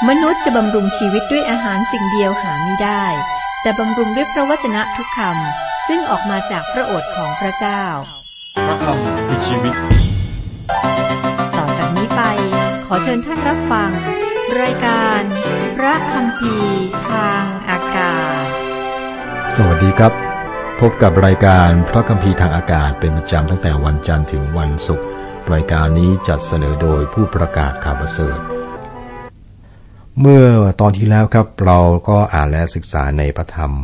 มนุษย์จะบำรุงชีวิตด้วยอาหารสิ่งเดียวหาไม่ได้แต่บำรุงด้วยพระวจนะทุกคำซึ่งออกมาจากพระโอษฐ์ของพระเจ้าพระคำคือชีวิตต่อจากนี้ไปขอเชิญท่านรับฟังรายการพระคัมภีร์ทางอากาศสวัสดีครับพบกับรายการพระคัมภีร์ทางอากาศเป็นประจำตั้งแต่วันจันทร์ถึงวันศุกร์รายการนี้จัดเสนอโดยผู้ประกาศข่าวประเสริฐเมื่อตอนที่แล้วครับเราก็อ่านและศึกษาในพระธรรม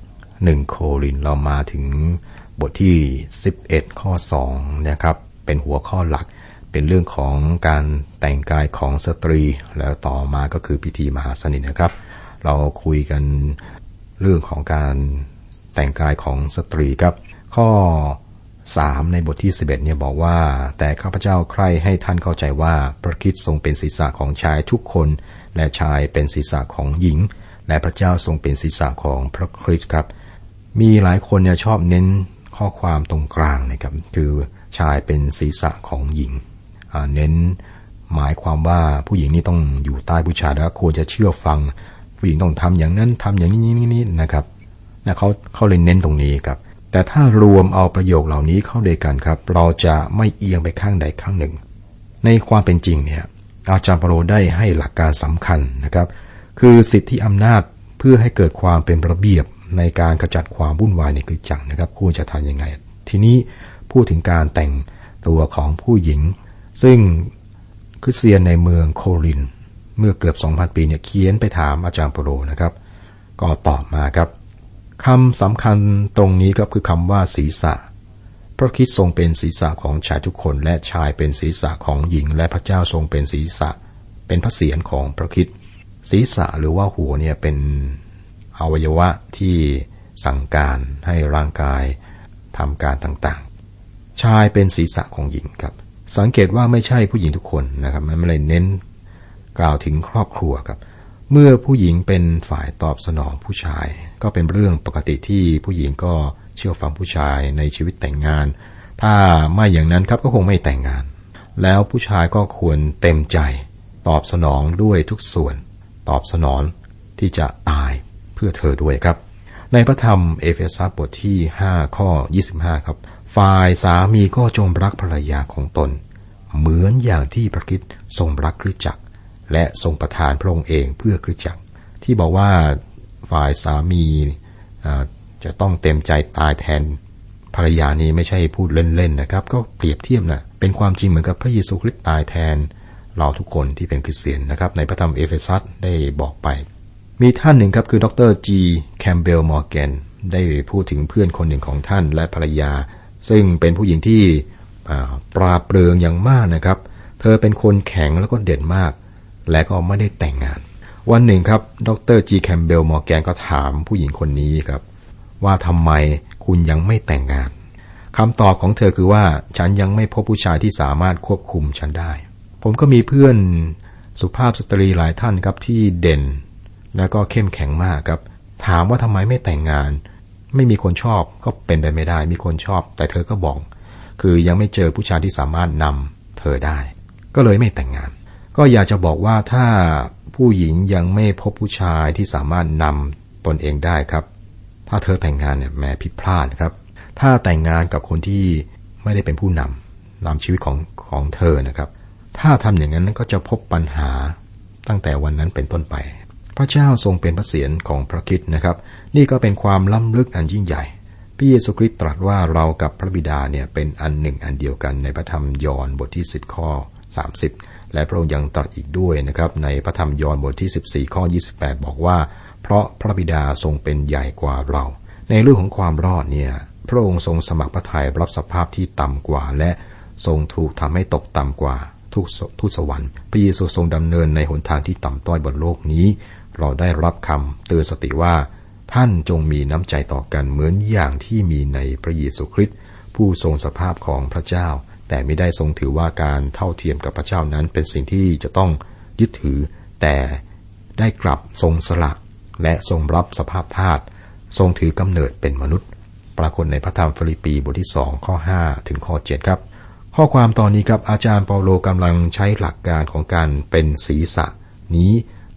1โครินธ์เรามาถึงบทที่11ข้อ2นะครับเป็นหัวข้อหลักเป็นเรื่องของการแต่งกายของสตรีแล้วต่อมาก็คือพิธีมหาสนิทนะครับเราคุยกันเรื่องของการแต่งกายของสตรีครับข้อ3ในบทที่11เนี่ยบอกว่าแต่ข้าพเจ้าใคร่ให้ท่านเข้าใจว่าพระคริสต์ทรงเป็นศีรษะของชายทุกคนและชายเป็นศีรษะของหญิงและพระเจ้าทรงเป็นศีรษะของพระคริสต์ครับมีหลายคนเนี่ยชอบเน้นข้อความตรงกลางนะครับคือชายเป็นศีรษะของหญิงเน้นหมายความว่าผู้หญิงนี่ต้องอยู่ใต้ผู้ชายแล้วควรจะเชื่อฟังผู้หญิงต้องทำอย่างนั้นทำอย่างนี้นะครับนะเขาเลยเน้นตรงนี้ครับแต่ถ้ารวมเอาประโยคเหล่านี้เข้าด้วยกันครับเราจะไม่เอียงไปข้างใดข้างหนึ่งในความเป็นจริงเนี่ยอาจารย์เปาโลได้ให้หลักการสำคัญนะครับคือสิทธิอำนาจเพื่อให้เกิดความเป็นระเบียบในการขจัดความวุ่นวายในคริสตจักรนะครับควรจะทำยังไงทีนี้พูดถึงการแต่งตัวของผู้หญิงซึ่งคริสเตียนในเมืองโครินธ์เมื่อเกือบ 2,000 ปีเนี่ยเขียนไปถามอาจารย์เปาโลนะครับก็ตอบมาครับคำสำคัญตรงนี้ก็คือคำว่าศีรษะพระคริสต์ทรงเป็นศีรษะของชายทุกคนและชายเป็นศีรษะของหญิงและพระเจ้าทรงเป็นศีรษะเป็นพระเศียรของพระคริสต์ศีรษะหรือว่าหัวเนี่ยเป็นอวัยวะที่สั่งการให้ร่างกายทำการต่างๆชายเป็นศีรษะของหญิงครับสังเกตว่าไม่ใช่ผู้หญิงทุกคนนะครับมันไม่ได้เน้นกล่าวถึงครอบครัวครับเมื่อผู้หญิงเป็นฝ่ายตอบสนองผู้ชายก็เป็นเรื่องปกติที่ผู้หญิงก็เชื่อฟังผู้ชายในชีวิตแต่งงานถ้าไม่อย่างนั้นครับก็คงไม่แต่งงานแล้วผู้ชายก็ควรเต็มใจตอบสนองด้วยทุกส่วนตอบสนองที่จะตายเพื่อเธอด้วยครับในพระธรรมเอเฟซัสบทที่5ข้อ25ครับฝ่ายสามีก็จงรักภรรยาของตนเหมือนอย่างที่พระคริสต์ทรงรักคริสตจักรและทรงประทานพระองค์เองเพื่อคริสตจักรที่บอกว่าฝ่ายสามีจะต้องเต็มใจตายแทนภรรยานี้ไม่ใช่พูดเล่นๆนะครับก็เปรียบเทียบนะเป็นความจริงเหมือนกับพระเยซูคริสต์ตายแทนเราทุกคนที่เป็นคริสเตียนนะครับในพระธรรมเอเฟซัสได้บอกไปมีท่านหนึ่งครับคือดร.จีแคมเบลมอร์แกนได้พูดถึงเพื่อนคนหนึ่งของท่านและภรรยาซึ่งเป็นผู้หญิงที่ปราบเปรื่องอย่างมากนะครับเธอเป็นคนแข็งแล้วก็เด่นมากและก็ไม่ได้แต่งงานวันหนึ่งครับดร.จีแคมเบลมอร์แกนก็ถามผู้หญิงคนนี้ครับว่าทำไมคุณยังไม่แต่งงานคำตอบของเธอคือว่าฉันยังไม่พบผู้ชายที่สามารถควบคุมฉันได้ผมก็มีเพื่อนสุภาพสตรีหลายท่านครับที่เด่นแล้วก็เข้มแข็งมากครับถามว่าทำไมไม่แต่งงานไม่มีคนชอบก็เป็นไปไม่ได้มีคนชอบแต่เธอก็บอกคือยังไม่เจอผู้ชายที่สามารถนำเธอได้ก็เลยไม่แต่งงานก็อยากจะบอกว่าถ้าผู้หญิงยังไม่พบผู้ชายที่สามารถนำตนเองได้ครับถ้าเธอแต่งงานเนี่ยแม้ผิดพลาดครับถ้าแต่งงานกับคนที่ไม่ได้เป็นผู้นำชีวิตของเธอนะครับถ้าทำอย่างนั้นก็จะพบปัญหาตั้งแต่วันนั้นเป็นต้นไปพระเจ้าทรงเป็นพระเศียรของพระคริสต์นะครับนี่ก็เป็นความล้ำลึกอันยิ่งใหญ่พระเยซูคริสต์ตรัสว่าเรากับพระบิดาเนี่ยเป็นอันหนึ่งอันเดียวกันในพระธรรมยอห์นบทที่10ข้อ30และพระองค์ยังตรัสอีกด้วยนะครับในพระธรรมยอห์นบทที่14ข้อ28บอกว่าเพราะพระบิดาทรงเป็นใหญ่กว่าเราในเรื่องของความรอดเนี่ยพระองค์ทรงสมัครพระทัยรับสภาพที่ต่ำกว่าและทรงถูกทำให้ตกต่ำกว่าทุกสวรรค์พระเยซูทรงดำเนินในหนทางที่ต่ำต้อยบนโลกนี้เราได้รับคำเตือนสติว่าท่านจงมีน้ำใจต่อกันเหมือนอย่างที่มีในพระเยซูคริสต์ผู้ทรงสภาพของพระเจ้าแต่ไม่ได้ทรงถือว่าการเท่าเทียมกับพระเจ้านั้นเป็นสิ่งที่จะต้องยึดถือแต่ได้กลับทรงสละและทรงรับสภาพทาสทรงถือกำเนิดเป็นมนุษย์ปรากฏในพระธรรมฟิลิปปีบทที่2ข้อ5ถึงข้อ7ครับข้อความตอนนี้ครับอาจารย์เปาโลกำลังใช้หลักการของการเป็นศีรษะนี้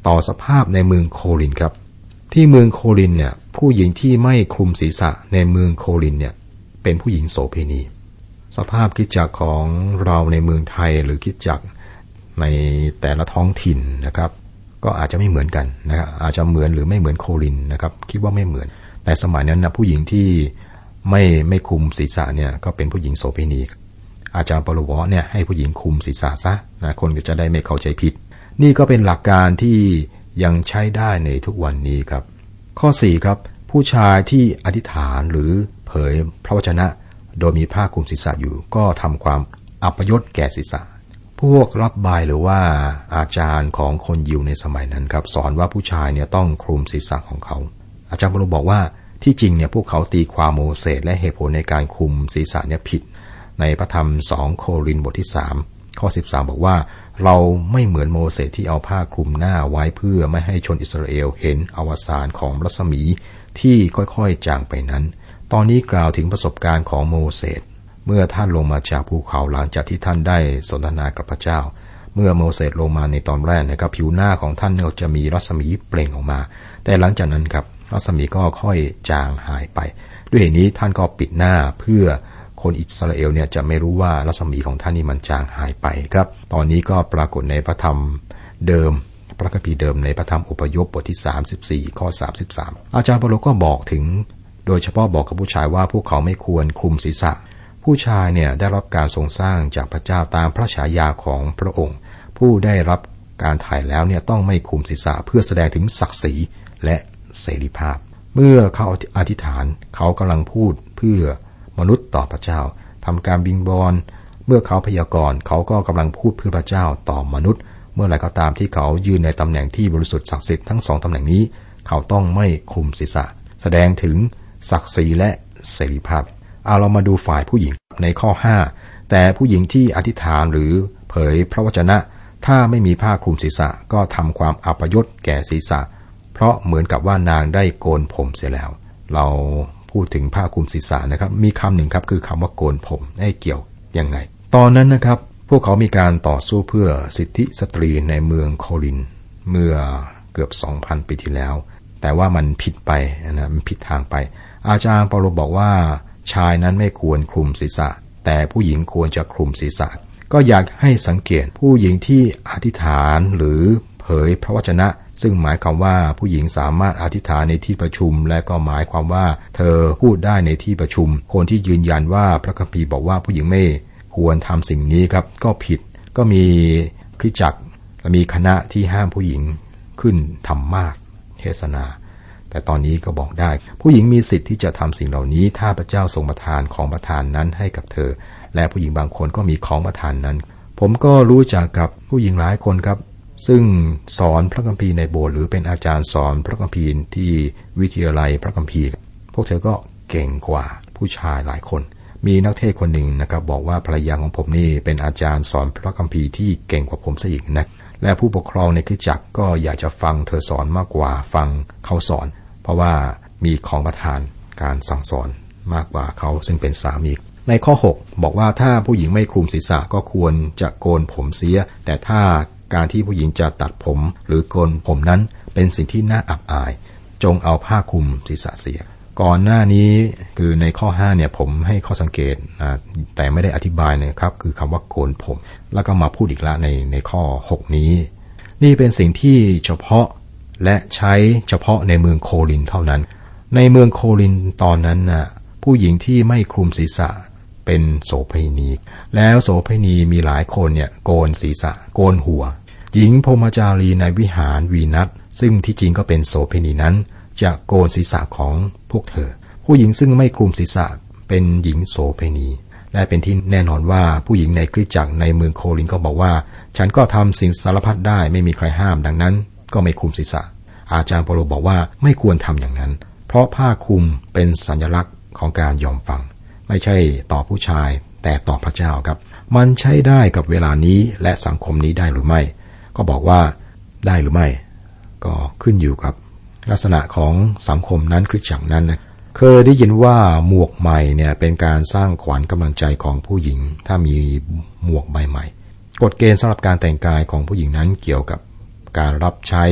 ต่อสภาพในเมืองโครินธ์ครับที่เมืองโครินธ์เนี่ยผู้หญิงที่ไม่คลุมศีรษะในเมืองโครินธ์เนี่ยเป็นผู้หญิงโสเภณีสภาพคริสตจักรของเราในเมืองไทยหรือคริสตจักรในแต่ละท้องถิ่นนะครับก็อาจจะไม่เหมือนกันนะครับอาจจะเหมือนหรือไม่เหมือนโครินธ์นะครับคิดว่าไม่เหมือนแต่สมัยนั้นนะผู้หญิงที่ไม่คลุมศีรษะเนี่ยก็เป็นผู้หญิงโสเภณีอาจารย์เปาโลบอกเนี่ยให้ผู้หญิงคลุมศีรษะซะนะคนก็จะได้ไม่เข้าใจผิดนี่ก็เป็นหลักการที่ยังใช้ได้ในทุกวันนี้ครับข้อ4ครับผู้ชายที่อธิษฐานหรือเผยพระวจนะโดยมีผ้าคลุมศีรษะอยู่ก็ทำความอัปยศแก่ศีรษะพวกรับบายหรือว่าอาจารย์ของคนยิวในสมัยนั้นครับสอนว่าผู้ชายเนี่ยต้องคลุมศีรษะของเขาอาจารย์เปาโลบอกว่าที่จริงเนี่ยพวกเขาตีความโมเสสและเหตุผลในการคลุมศีรษะเนี่ยผิดในพระธรรม2โครินธ์บทที่3ข้อ13บอกว่าเราไม่เหมือนโมเสสที่เอาผ้าคลุมหน้าไว้เพื่อไม่ให้ชนอิสราเอลเห็นอวสานของรัศมีที่ค่อยๆจางไปนั้นตอนนี้กล่าวถึงประสบการณ์ของโมเสสเมื่อท่านลงมาจากภูเขาหลังจากที่ท่านได้สนทนากับพระเจ้าเมื่อโมเสสลงมาในตอนแรกนะครับผิวหน้าของท่านจะมีรัศมีเปล่งออกมาแต่หลังจากนั้นครับรัศมีก็ค่อยจางหายไปด้วยเหตุนี้ท่านก็ปิดหน้าเพื่อคนอิสราเอลเนี่ยจะไม่รู้ว่ารัศมีของท่านนี่มันจางหายไปครับตอนนี้ก็ปรากฏในพระธรรมเดิมพระคัมภีร์เดิมในพระธรรมอพยพบทที่34ข้อ33อาจารย์เปาโลก็บอกถึงโดยเฉพาะบอกกับผู้ชายว่าพวกเขาไม่ควรคลุมศีรษะผู้ชายเนี่ยได้รับการทรงสร้างจากพระเจ้าตามพระฉายาของพระองค์ผู้ได้รับการถ่ายแล้วเนี่ยต้องไม่คลุมศีรษะเพื่อแสดงถึงศักดิ์ศรีและเสรีภาพเมื่อเขาอธิษฐานเขากำลังพูดเพื่อมนุษย์ต่อพระเจ้าทำการบิงบอนเมื่อเขาพยากรณ์เขาก็กำลังพูดเพื่อพระเจ้าต่อมนุษย์เมื่อไรก็ตามที่เขายืนในตำแหน่งที่บริสุทธิ์ศักดิ์สิทธิ์ทั้งสองตำแหน่งนี้เขาต้องไม่คลุมศีรษะแสดงถึงศักดิ์ศรีและเสรีภาพเอาเรามาดูฝ่ายผู้หญิงในข้อ5แต่ผู้หญิงที่อธิษฐานหรือเผยพระวจนะถ้าไม่มีผ้าคลุมศีรษะก็ทำความอัปยศแก่ศีรษะเพราะเหมือนกับว่านางได้โกนผมเสียแล้วเราพูดถึงผ้าคลุมศีรษะนะครับมีคำหนึ่งครับคือคำว่าโกนผมให้เกี่ยวยังไงตอนนั้นนะครับพวกเขามีการต่อสู้เพื่อสิทธิสตรีในเมืองโครินธ์เมื่อเกือบ 2,000 ปีที่แล้วแต่ว่ามันผิดไปนะมันผิดทางไปอาจารย์เปาโลบอกว่าชายนั้นไม่ควรคลุมศีรษะแต่ผู้หญิงควรจะคลุมศีรษะก็อยากให้สังเกตผู้หญิงที่อธิษฐานหรือเผยพระวจนะซึ่งหมายความว่าผู้หญิงสามารถอธิษฐานในที่ประชุมและก็หมายความว่าเธอพูดได้ในที่ประชุมคนที่ยืนยันว่าพระคัมภีร์บอกว่าผู้หญิงไม่ควรทำสิ่งนี้ครับก็ผิดก็มีคริสตจักรและมีคณะที่ห้ามผู้หญิงขึ้นธรรมาสน์เทศนาแต่ตอนนี้ก็บอกได้ผู้หญิงมีสิทธิ์ที่จะทำสิ่งเหล่านี้ถ้าพระเจ้าทรงประทานของประทานนั้นให้กับเธอและผู้หญิงบางคนก็มีของประทานนั้นผมก็รู้จักกับผู้หญิงหลายคนครับซึ่งสอนพระคัมภีร์ในโบสถ์หรือเป็นอาจารย์สอนพระคัมภีร์ที่วิทยาลัยพระคัมภีร์พวกเธอก็เก่งกว่าผู้ชายหลายคนมีนักเทศคนหนึ่งนะครับบอกว่าภรรยาของผมนี่เป็นอาจารย์สอนพระคัมภีร์ที่เก่งกว่าผมซะอีกนะและผู้ปกครองในคริสตจักรก็อยากจะฟังเธอสอนมากกว่าฟังเขาสอนเพราะว่ามีของประทานการสั่งสอนมากกว่าเขาซึ่งเป็นสามีในข้อ6บอกว่าถ้าผู้หญิงไม่คลุมศีรษะก็ควรจะโกนผมเสียแต่ถ้าการที่ผู้หญิงจะตัดผมหรือโกนผมนั้นเป็นสิ่งที่น่าอับอายจงเอาผ้าคลุมศีรษะเสียก่อนหน้านี้คือในข้อ5เนี่ยผมให้ข้อสังเกตแต่ไม่ได้อธิบายนะครับคือคำว่าโกนผมแล้วก็มาพูดอีกละในข้อ6นี้นี่เป็นสิ่งที่เฉพาะและใช้เฉพาะในเมืองโครินธ์เท่านั้นในเมืองโครินธ์ตอนนั้นน่ะผู้หญิงที่ไม่คลุมศีรษะเป็นโสเภณีแล้วโสเภณีมีหลายคนเนี่ยโกนศีรษะโกนหัวหญิงพรหมจารีในวิหารวีนัสซึ่งที่จริงก็เป็นโสเภณีนั้นจะโกนศีรษะของพวกเธอผู้หญิงซึ่งไม่คลุมศีรษะเป็นหญิงโสเภณีและเป็นที่แน่นอนว่าผู้หญิงในคริสตจักรในเมืองโครินธ์ก็บอกว่าฉันก็ทำสิ่งสารพัดได้ไม่มีใครห้ามดังนั้นก็ไม่คลุมศีรษะอาจารย์เปาโลบอกว่าไม่ควรทำอย่างนั้นเพราะผ้าคลุมเป็นสัญลักษณ์ของการยอมฟังไม่ใช่ต่อผู้ชายแต่ต่อพระเจ้าครับมันใช้ได้กับเวลานี้และสังคมนี้ได้หรือไม่ก็บอกว่าได้หรือไม่ก็ขึ้นอยู่กับลักษณะของสังคมนั้นคริสตจักรนั้นนะเคยได้ยินว่าหมวกใหม่เนี่ยเป็นการสร้างขวัญกำลังใจของผู้หญิงถ้ามีหมวกใบใหม่กฎเกณฑ์สำหรับการแต่งกายของผู้หญิงนั้นเกี่ยวกับการรับใช้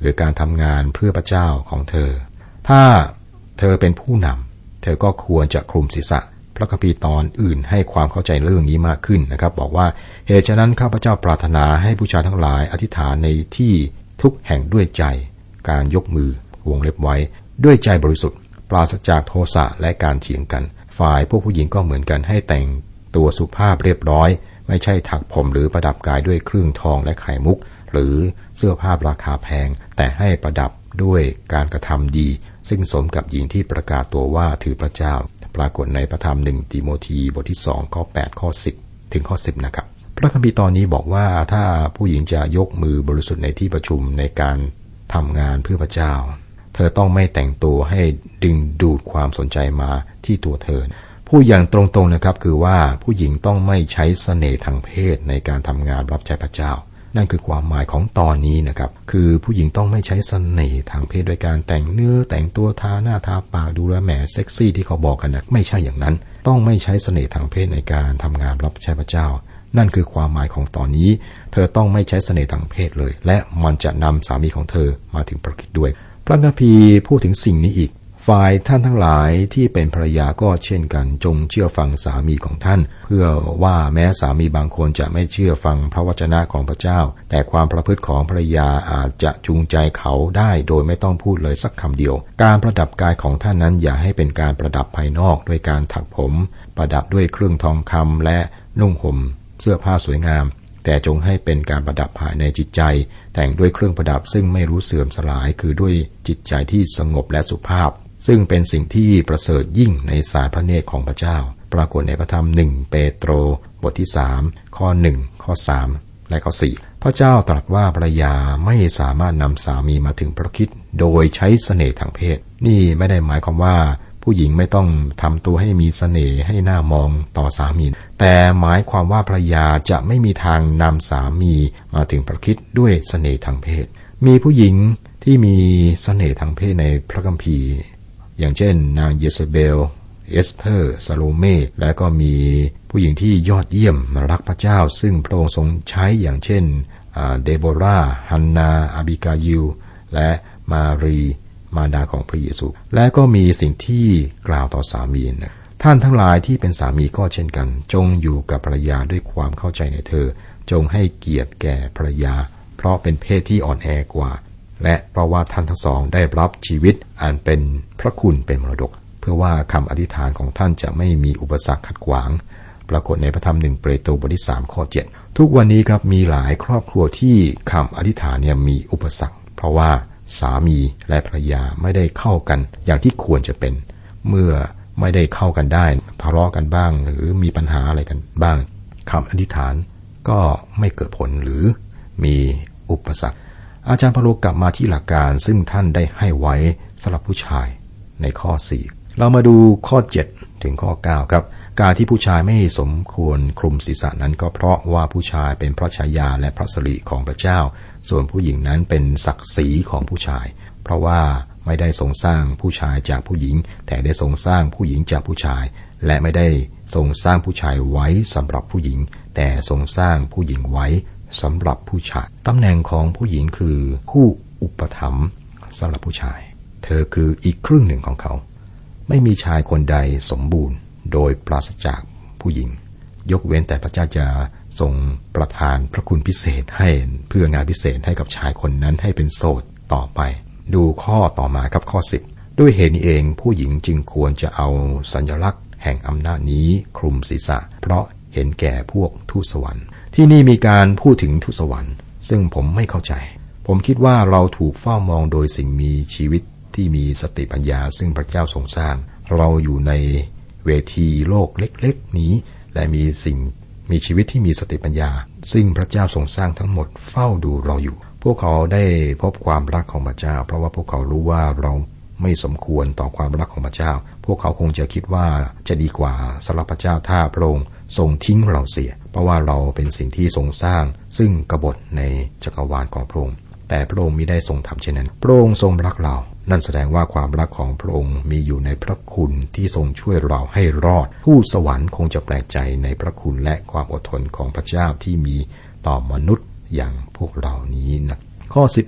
หรือการทำงานเพื่อพระเจ้าของเธอถ้าเธอเป็นผู้นำเธอก็ควรจะคลุมศีรษะพระคัมภีร์ตอนอื่นให้ความเข้าใจเรื่องนี้มากขึ้นนะครับบอกว่าเหตุฉะนั้นข้าพเจ้าปรารถนาให้ผู้ชายทั้งหลายอธิษฐานในที่ทุกแห่งด้วยใจการยกมือวงเล็บไว้ด้วยใจบริสุทธิ์ปราศจากโทสะและการเถียงกันฝ่ายพวกผู้หญิงก็เหมือนกันให้แต่งตัวสุภาพเรียบร้อยไม่ใช่ถักผมหรือประดับกายด้วยเครื่องทองและไข่มุกหรือเสื้อผ้าราคาแพงแต่ให้ประดับด้วยการกระทำดีซึ่งสมกับหญิงที่ประกาศตัวว่าถือพระเจ้าปรากฏในพระธรรม1 ติโมธีบทที่2ข้อ8ข้อ10ถึงข้อ10นะครับพระคัมภีร์ตอนนี้บอกว่าถ้าผู้หญิงจะยกมือบริสุทธิ์ในที่ประชุมในการทำงานเพื่อพระเจ้าเธอต้องไม่แต่งตัวให้ดึงดูดความสนใจมาที่ตัวเธอผู้อย่างตรงๆนะครับคือว่าผู้หญิงต้องไม่ใช้เสน่ห์ทางเพศในการทำงานรับใช้พระเจ้านั่นคือความหมายของตอนนี้นะครับคือผู้หญิงต้องไม่ใช้เสน่ห์ทางเพศโดยการแต่งเนื้อแต่งตัวทาหน้าทาปากดูแลแหมเซ็กซี่ที่เขาบอกกันนะไม่ใช่อย่างนั้นต้องไม่ใช้เสน่ห์ทางเพศในการทำงานรับใช้พระเจ้านั่นคือความหมายของตอนนี้เธอต้องไม่ใช้เสน่ห์ทางเพศเลยและมันจะนำสามีของเธอมาถึงพระคิดด้วยพระคัมภีร์พูดถึงสิ่งนี้อีกฝ่ายท่านทั้งหลายที่เป็นภรรยาก็เช่นกันจงเชื่อฟังสามีของท่านเพื่อว่าแม้สามีบางคนจะไม่เชื่อฟังพระวจนะของพระเจ้าแต่ความประพฤติของภรรยาอาจจะจูงใจเขาได้โดยไม่ต้องพูดเลยสักคำเดียวการประดับกายของท่านนั้นอย่าให้เป็นการประดับภายนอกด้วยการถักผมประดับด้วยเครื่องทองคำและนุ่งห่มเสื้อผ้าสวยงามแต่จงให้เป็นการประดับภายในจิตใจแต่งด้วยเครื่องประดับซึ่งไม่รู้เสื่อมสลายคือด้วยจิตใจที่สงบและสุภาพซึ่งเป็นสิ่งที่ประเสริฐยิ่งในสายพระเนตรของพระเจ้าปรากฏในพระธรรม1 เปโตรบทที่3ข้อ1ข้อ3และข้อ4พระเจ้าตรัสว่าภรรยาไม่สามารถนำสามีมาถึงพระคริสต์โดยใช้เสน่ห์ทางเพศนี่ไม่ได้หมายความว่าผู้หญิงไม่ต้องทำตัวให้มีเสน่ห์ให้น่ามองต่อสามีแต่หมายความว่าภรรยาจะไม่มีทางนำสามีมาถึงพระคริสต์ด้วยเสน่ห์ทางเพศมีผู้หญิงที่มีเสน่ห์ทางเพศในพระคัมภีร์อย่างเช่นนางเยเซเบลเอสเธอร์ซาโลเม่และก็มีผู้หญิงที่ยอดเยี่ยมรักพระเจ้าซึ่งพระองค์ทรงใช้อย่างเช่นเดโบราฮันนาอาบิกายิลและมารีมารดาของพระเยซูและก็มีสิ่งที่กล่าวต่อสามีนะท่านทั้งหลายที่เป็นสามีก็เช่นกันจงอยู่กับภรรยาด้วยความเข้าใจในเธอจงให้เกียรติแก่ภรรยาเพราะเป็นเพศที่อ่อนแอกว่าและเพราะว่าท่านทั้งสองได้รับชีวิตอันเป็นพระคุณเป็นมรดกเพื่อว่าคำอธิษฐานของท่านจะไม่มีอุปสรรคขัดขวางปรากฏในพระธรรม1 เปโตรบทที่3ข้อ7ทุกวันนี้ครับมีหลายครอบครัวที่คำอธิษฐานเนี่ยมีอุปสรรคเพราะว่าสามีและภรรยาไม่ได้เข้ากันอย่างที่ควรจะเป็นเมื่อไม่ได้เข้ากันได้ทะเลาะกันบ้างหรือมีปัญหาอะไรกันบ้างคำอธิษฐานก็ไม่เกิดผลหรือมีอุปสรรคอาจารย์พโลกลับมาที่หลักการซึ่งท่านได้ให้ไว้สำหรับผู้ชายในข้อ4เรามาดูข้อ7ถึงข้อ9ครับการที่ผู้ชายไม่สมควรคลุมศีรษะนั้นก็เพราะว่าผู้ชายเป็นพระฉายาและพระสิริของพระเจ้าส่วนผู้หญิงนั้นเป็นศักดิ์ศรีของผู้ชายเพราะว่าไม่ได้ทรงสร้างผู้ชายจากผู้หญิงแต่ได้ทรงสร้างผู้หญิงจากผู้ชายและไม่ได้ทรงสร้างผู้ชายไว้สำหรับผู้หญิงแต่ทรงสร้างผู้หญิงไว้สำหรับผู้ชายตำแหน่งของผู้หญิงคือคู่อุปถัมภ์สำหรับผู้ชายเธอคืออีกครึ่งหนึ่งของเขาไม่มีชายคนใดสมบูรณ์โดยปราศจากผู้หญิงยกเว้นแต่พระเจ้าจะทรงประทานพระคุณพิเศษให้เพื่องานพิเศษให้กับชายคนนั้นให้เป็นโสดต่อไปดูข้อต่อมาครับข้อ10ด้วยเหตุนี้เองผู้หญิงจึงควรจะเอาสัญลักษณ์แห่งอำนาจนี้คลุมศีรษะเพราะเห็นแก่พวกทูตสวรรค์ที่นี่มีการพูดถึงทูตสวรรค์ซึ่งผมไม่เข้าใจผมคิดว่าเราถูกเฝ้ามองโดยสิ่งมีชีวิตที่มีสติปัญญาซึ่งพระเจ้าทรงสร้างเราอยู่ในเวทีโลกเล็กๆนี้และมีชีวิตที่มีสติปัญญาซึ่งพระเจ้าทรงสร้างทั้งหมดเฝ้าดูเราอยู่พวกเขาได้พบความรักของพระเจ้าเพราะว่าพวกเขารู้ว่าเราไม่สมควรต่อความรักของพระเจ้าพวกเขาคงจะคิดว่าจะดีกว่าสำหรับพระเจ้าถ้าพระองค์ทรงทิ้งเราเสียเพราะว่าเราเป็นสิ่งที่ทรงสร้างซึ่งกบฏในจักรวาลของพระองค์แต่พระองค์มิได้ทรงทำเช่นนั้นพระองค์ทรงรักเรานั่นแสดงว่าความรักของพระองค์มีอยู่ในพระคุณที่ทรงช่วยเราให้รอดผู้สวรรค์คงจะแปลกใจในพระคุณและความอดทนของพระเจ้าที่มีต่อมนุษย์อย่างพวกเรานี้นะข้อ11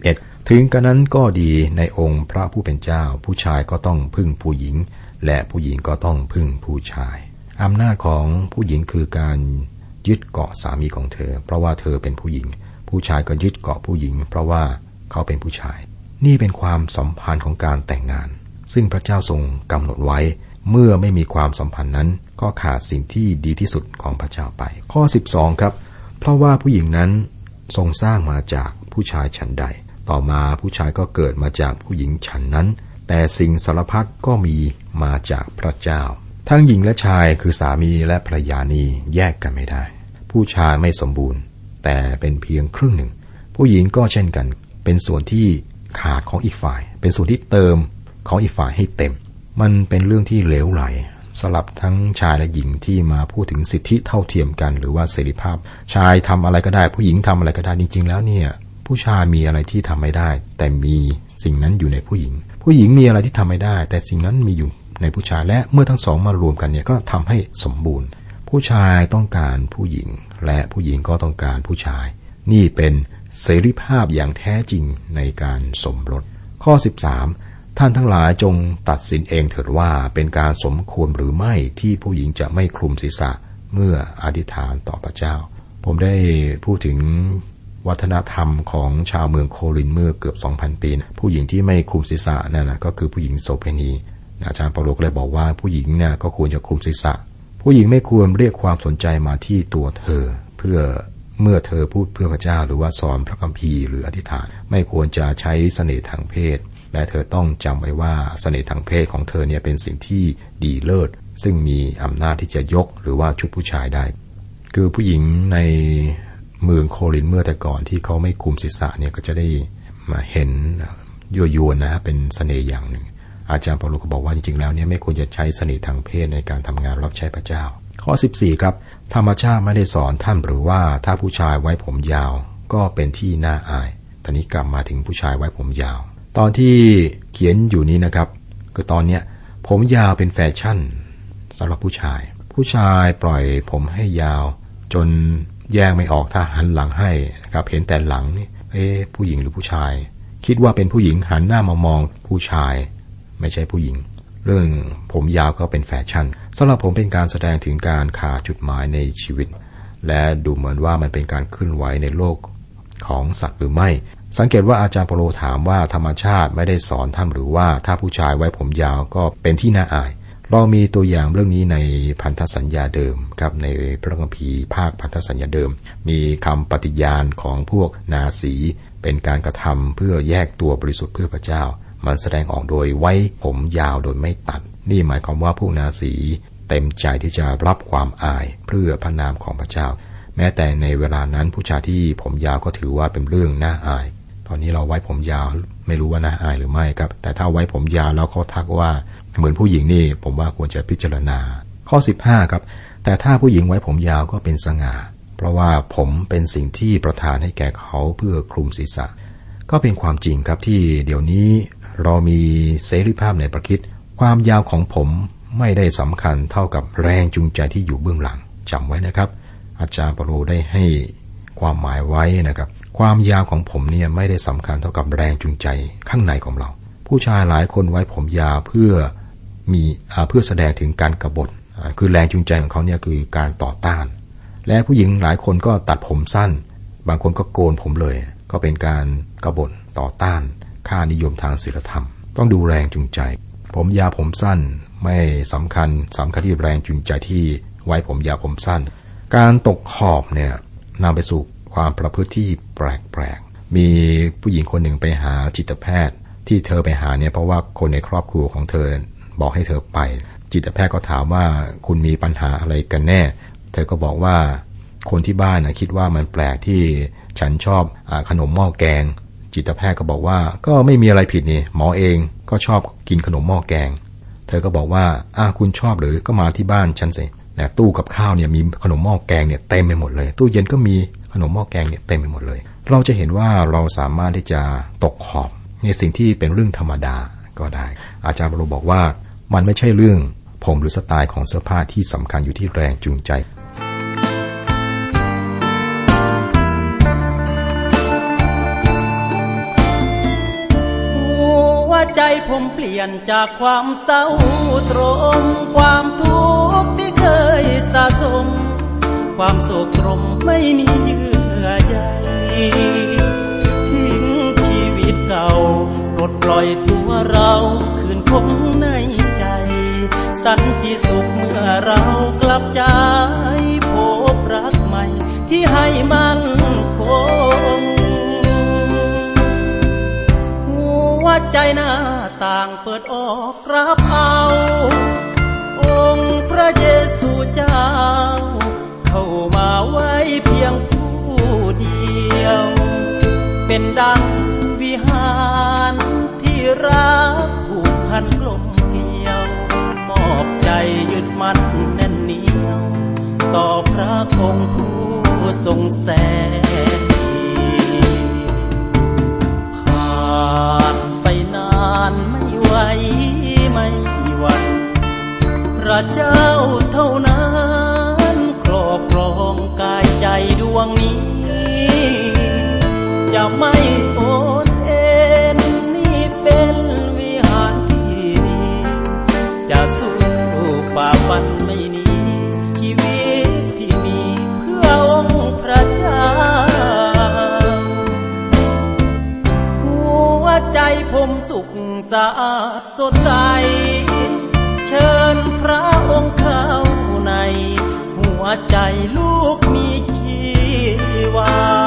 ถึงกระนั้นก็ดีในองค์พระผู้เป็นเจ้าผู้ชายก็ต้องพึ่งผู้หญิงและผู้หญิงก็ต้องพึ่งผู้ชายอำนาจของผู้หญิงคือการยึดเกาะสามีของเธอเพราะว่าเธอเป็นผู้หญิงผู้ชายก็ยึดเกาะผู้หญิงเพราะว่าเขาเป็นผู้ชายนี่เป็นความสัมพันธ์ของการแต่งงานซึ่งพระเจ้าทรงกำหนดไว้เมื่อไม่มีความสัมพันธ์นั้นก็ขาดสิ่งที่ดีที่สุดของพระเจ้าไปข้อ12ครับเพราะว่าผู้หญิงนั้นทรงสร้างมาจากผู้ชายฉันใดต่อมาผู้ชายก็เกิดมาจากผู้หญิงฉันนั้นแต่สิ่งสารพัดก็มีมาจากพระเจ้าทั้งหญิงและชายคือสามีและภรรยานี้แยกกันไม่ได้ผู้ชายไม่สมบูรณ์แต่เป็นเพียงครึ่งหนึ่งผู้หญิงก็เช่นกันเป็นส่วนที่ขาดของอีกฝ่ายเป็นส่วนที่เติมของอีกฝ่ายให้เต็มมันเป็นเรื่องที่เหลวไหลสลับทั้งชายและหญิงที่มาพูดถึงสิทธิเท่าเทียมกันหรือว่าเสรีภาพชายทำอะไรก็ได้ผู้หญิงทำอะไรก็ได้จริงๆแล้วเนี่ยผู้ชายมีอะไรที่ทำไม่ได้แต่มีสิ่งนั้นอยู่ในผู้หญิงผู้หญิงมีอะไรที่ทำไม่ได้แต่สิ่งนั้นมีอยู่ในผู้ชายและเมื่อทั้งสองมารวมกันเนี่ยก็ทำให้สมบูรณ์ผู้ชายต้องการผู้หญิงและผู้หญิงก็ต้องการผู้ชายนี่เป็นเสรีภาพอย่างแท้จริงในการสมรสข้อ13ท่านทั้งหลายจงตัดสินเองเถิดว่าเป็นการสมควรหรือไม่ที่ผู้หญิงจะไม่คลุมศีรษะเมื่ออธิษฐานต่อพระเจ้าผมได้พูดถึงวัฒนธรรมของชาวเมืองโครินธ์เมื่อเกือบ 2,000 ปีผู้หญิงที่ไม่คลุมศีรษะนั่นนะก็คือผู้หญิงโสเภณีอาจารย์เปาโลเลยบอกว่าผู้หญิงเนี่ยก็ควรจะคลุมศีรษะผู้หญิงไม่ควรเรียกความสนใจมาที่ตัวเธอเพื่อเมื่อเธอพูดเพื่อพระเจ้าหรือว่าสอนพระคัมภีร์หรืออธิษฐานไม่ควรจะใช้เสน่ห์ทางเพศและเธอต้องจำไว้ว่าเสน่ห์ทางเพศของเธอเนี่ยเป็นสิ่งที่ดีเลิศซึ่งมีอำนาจที่จะยกหรือว่าชุบผู้ชายได้คือผู้หญิงในเมืองโครินธ์เมื่อแต่ก่อนที่เขาไม่คลุมศีรษะเนี่ยก็จะได้มาเห็นยั่วยวนนะเป็นเสน่ห์อย่างหนึ่งอาจารย์เปาโลก็บอกว่าจริงๆแล้วเนี่ยไม่ควรจะใช้เสน่ห์ทางเพศในการทำงานรับใช้พระเจ้าข้อ14ครับธรรมชาติไม่ได้สอนท่านหรือว่าถ้าผู้ชายไว้ผมยาวก็เป็นที่น่าอายตอนนี้กลับมาถึงผู้ชายไว้ผมยาวตอนที่เขียนอยู่นี้นะครับคือตอนเนี้ยผมยาวเป็นแฟชั่นสำหรับผู้ชายปล่อยผมให้ยาวจนแยกไม่ออกถ้าหันหลังให้นะครับเห็นแต่หลังนี่ผู้หญิงหรือผู้ชายคิดว่าเป็นผู้หญิงหันหน้ามามองผู้ชายไม่ใช่ผู้หญิงเรื่องผมยาวก็เป็นแฟชั่นสำหรับผมเป็นการแสดงถึงการขาดจุดหมายในชีวิตและดูเหมือนว่ามันเป็นการเคลื่อนไหวในโลกของสัตว์หรือไม่สังเกตว่าอาจารย์เปาโลถามว่าธรรมชาติไม่ได้สอนท่านหรือว่าถ้าผู้ชายไว้ผมยาวก็เป็นที่น่าอายเรามีตัวอย่างเรื่องนี้ในพันธสัญญาเดิมครับในพระคัมภีร์ภาคพันธสัญญาเดิมมีคำปฏิญาณของพวกนาสีเป็นการกระทำเพื่อแยกตัวบริสุทธิ์เพื่อพระเจ้ามันแสดงออกโดยไว้ผมยาวโดยไม่ตัดนี่หมายความว่าพวกนาสีเต็มใจที่จะรับความอายเพื่อพระนามของพระเจ้าแม้แต่ในเวลานั้นผู้ชายที่ผมยาวก็ถือว่าเป็นเรื่องน่าอายตอนนี้เราไว้ผมยาวไม่รู้ว่าน่าอายหรือไม่ครับแต่ถ้าไว้ผมยาวแล้วเขาทักว่าเหมือนผู้หญิงนี่ผมว่าควรจะพิจารณาข้อ15ครับแต่ถ้าผู้หญิงไว้ผมยาวก็เป็นสง่าเพราะว่าผมเป็นสิ่งที่ประทานให้แก่เขาเพื่อคลุมศีรษะก็เป็นความจริงครับที่เดี๋ยวนี้เรามีเสรีภาพในประคิดความยาวของผมไม่ได้สำคัญเท่ากับแรงจูงใจที่อยู่เบื้องหลังจำไว้นะครับอาจารย์เปาโลได้ให้ความหมายไว้นะครับความยาวของผมเนี่ยไม่ได้สำคัญเท่ากับแรงจูงใจข้างในของเราผู้ชายหลายคนไว้ผมยาวเพื่อแสดงถึงการกบฏคือแรงจูงใจของเขาเนี่ยคือการต่อต้านและผู้หญิงหลายคนก็ตัดผมสั้นบางคนก็โกนผมเลยก็เป็นการกบฏต่อต้านค่านิยมทางศีลธรรมต้องดูแรงจูงใจผมยาวผมสั้นไม่สำคัญที่แรงจูงใจที่ไว้ผมยาวผมสั้นการตกขอบเนี่ยนำไปสู่ความประพฤติที่แปลกๆมีผู้หญิงคนหนึ่งไปหาจิตแพทย์ที่เธอไปหาเนี่ยเพราะว่าคนในครอบครัวของเธอบอกให้เธอไปจิตแพทย์ก็ถามว่าคุณมีปัญหาอะไรกันแน่เธอก็บอกว่าคนที่บ้านนะคิดว่ามันแปลกที่ฉันชอบขนมหม้อแกงจิตแพทย์ก็บอกว่าก็ไม่มีอะไรผิดนี่หมอเองก็ชอบกินขนมหม้อแกงเธอก็บอกว่าคุณชอบหรือก็มาที่บ้านฉันสินะตู้กับข้าวเนี่ยมีขนมหม้อแกงเนี่ยเต็มไปหมดเลยตู้เย็นก็มีขนมหม้อแกงเนี่ยเต็มไปหมดเลยเราจะเห็นว่าเราสามารถที่จะตกขอบในสิ่งที่เป็นเรื่องธรรมดาก็ได้อาจารย์เปาโลบอกว่ามันไม่ใช่เรื่องผมหรือสไตล์ของเสื้อผ้าที่สำคัญอยู่ที่แรงจูงใจผมเปลี่ยนจากความเศร้าตรมความทุกข์ที่เคยสะสมความโศกตรมไม่มีเยื่อใยทิ้งชีวิตเก่าปลดปล่อยตัวเราคืนคงในใจสันติสุขเมื่อเรากลับใจพบรักใหม่ที่ให้มั่นคงหัวใจหน้าต่างเปิดออกรับเอาองค์พระเยซูเจ้าเข้ามาไว้เพียงผู้เดียวเป็นดังวิหารที่รักผูกพันกลมเกลียวมอบใจยึดมั่นแน่นเหนียวต่อพระองค์ผู้ทรงแสนดีผ่านไปนานไม่ไหวไม่วันพระเจ้าเท่านั้นครอบครองกายใจดวงนี้จะไม่โอนเอ็นนี่เป็นวิหารที่ดีจะสู้ฝ่าฟันไม่หนีชีวิตที่มีเพื่อองค์พระเจ้าหัวใจผมสุขสะอาดสดใสเชิญพระองค์เข้าในหัวใจลูกมีชีวา